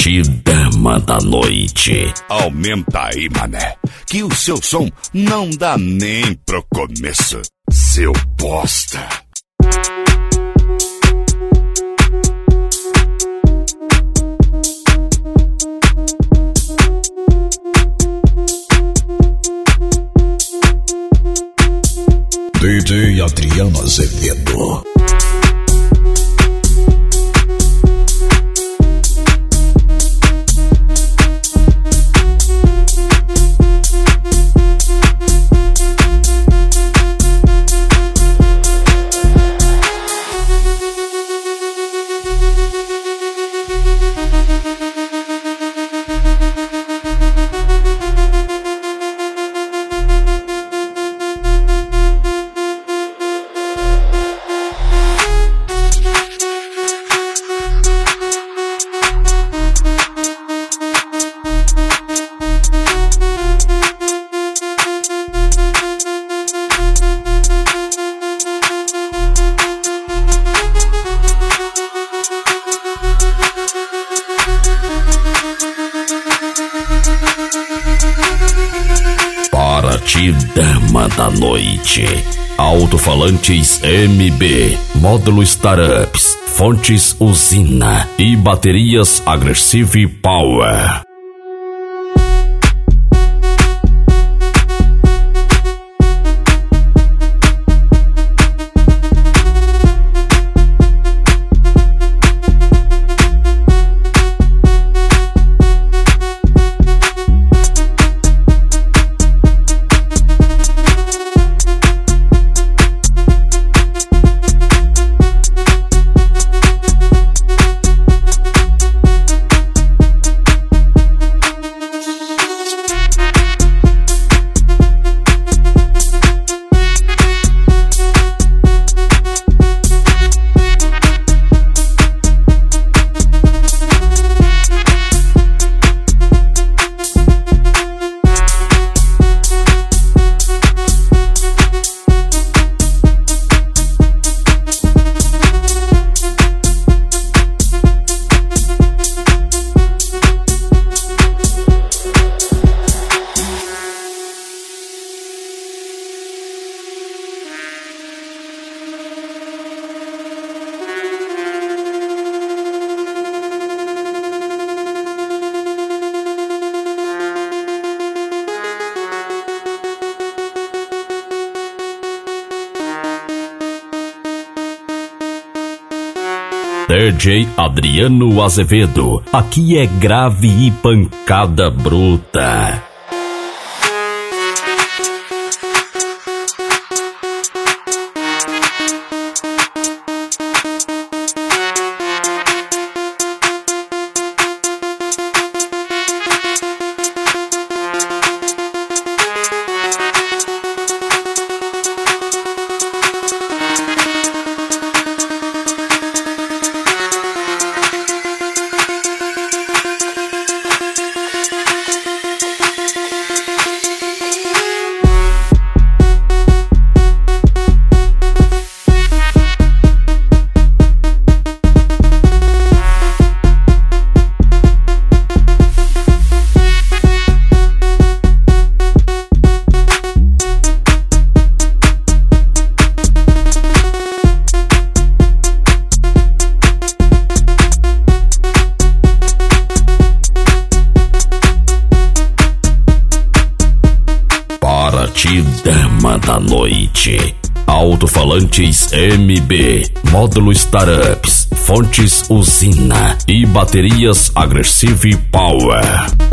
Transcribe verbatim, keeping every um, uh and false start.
ti, dama da noite. Aumenta aí, mané, que o seu som não dá nem pro começo, seu bosta. D J Adriano Azevedo. Para ti, dama da noite. Alto-falantes M B, módulo Startups, fontes Usina e baterias Aggressive Power. D J Adriano Azevedo, aqui é grave e pancada bruta. Para ti, dama da noite. Alto-falantes M B, módulo Startups, fontes Usina e baterias Aggressive Power.